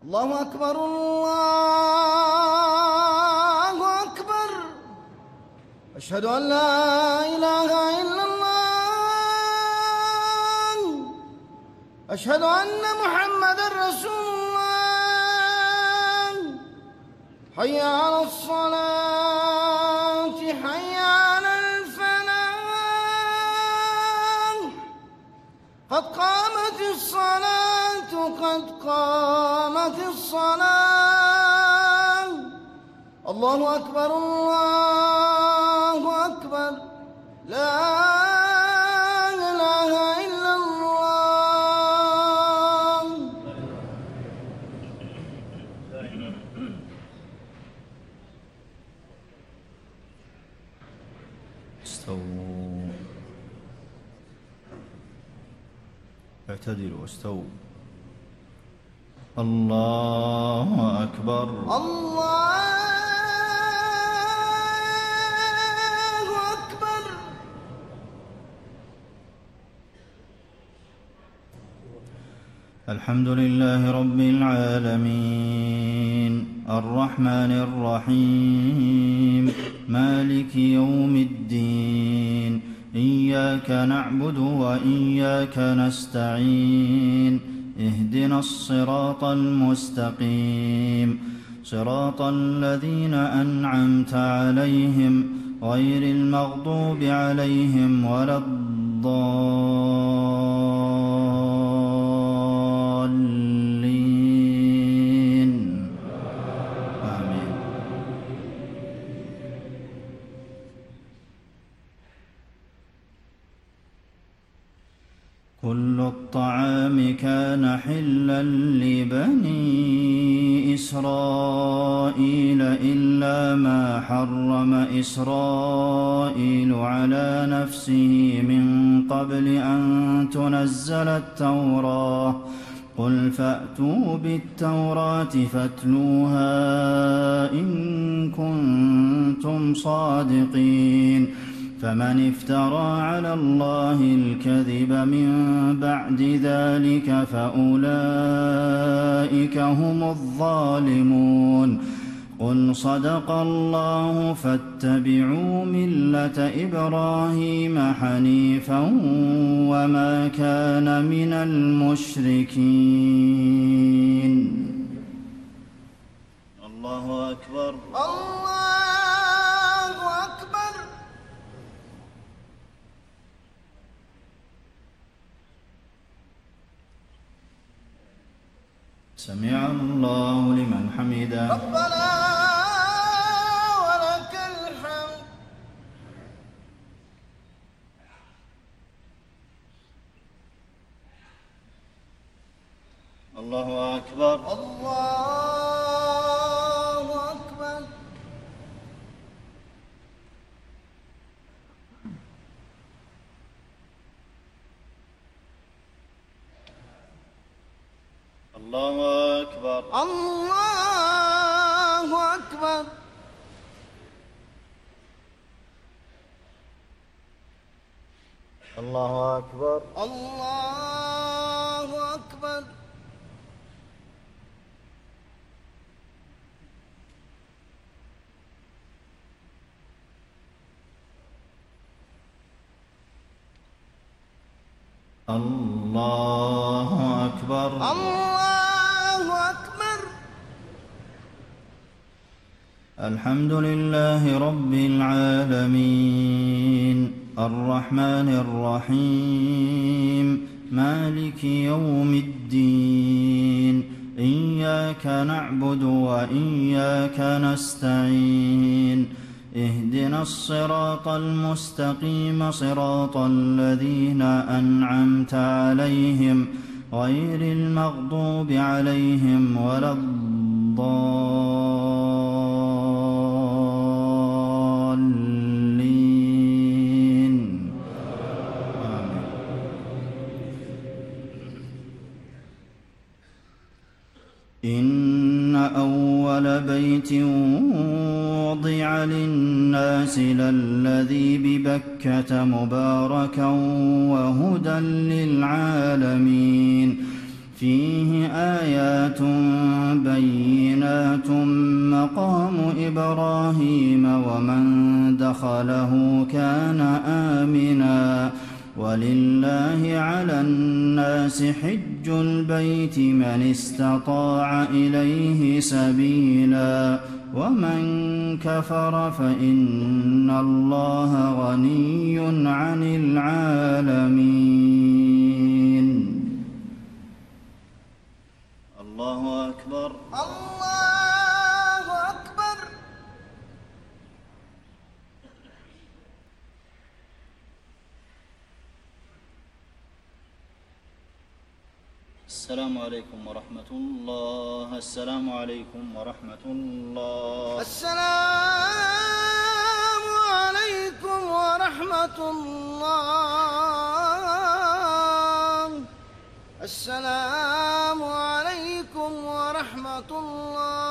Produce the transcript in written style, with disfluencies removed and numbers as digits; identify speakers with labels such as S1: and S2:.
S1: الله أكبر الله أكبر. أشهد أن لا إله إلا الله. أشهد أن محمدًا رسول الله. حي على الصلاة حي على الفلاح. قد قامت الصلاة قد قامت الصلاة. الله أكبر الله أكبر. لا إله إلا الله.
S2: استووا، اعتدلوا واستووا. الله أكبر
S1: الله أكبر.
S2: الحمد لله رب العالمين الرحمن الرحيم مالك يوم الدين. إياك نعبد وإياك نستعين. اهدنا الصراط المستقيم صراط الذين أنعمت عليهم غير المغضوب عليهم ولا الضالين. آمين. كل الطعام كان حلا لبني إسرائيل إلا ما حرم إسرائيل على نفسه من قبل أن تنزل التوراة. قل فأتوا بالتوراة فاتلوها إن كنتم صادقين. فمن افترى على الله الكذب من بعد ذلك فأولئك هم الظالمون. قل صدق الله فاتبعوا ملة إبراهيم حنيفا وما كان من المشركين. الله أكبر
S1: الله أكبر.
S2: سمع الله لمن حمده.
S1: ربنا ولك الحمد.
S2: الله أكبر
S1: الله أكبر.
S2: الله أكبر
S1: الله أكبر.
S2: الله أكبر
S1: الله أكبر.
S2: الله أكبر
S1: الله أكبر.
S2: الحمد لله رب العالمين الرحمن الرحيم مالك يوم الدين. إياك نعبد وإياك نستعين. اهدنا الصراط المستقيم صراط الذين أنعمت عليهم غير المغضوب عليهم ولا الضالين. آمين. إن أول بيت وضع للناس للذي ببكة مباركا وهدى للعالمين. فيه آيات بينات مقام إبراهيم ومن دخله كان آمنا ولله على الناس حج البيت من استطاع إليه سبيلا ومن كفر فإن الله غني عن العالمين. الله أكبر.
S1: الله أكبر.
S2: السلام عليكم ورحمة الله. السلام عليكم ورحمة الله.
S1: السلام عليكم ورحمة الله. السلام عليكم ورحمة الله.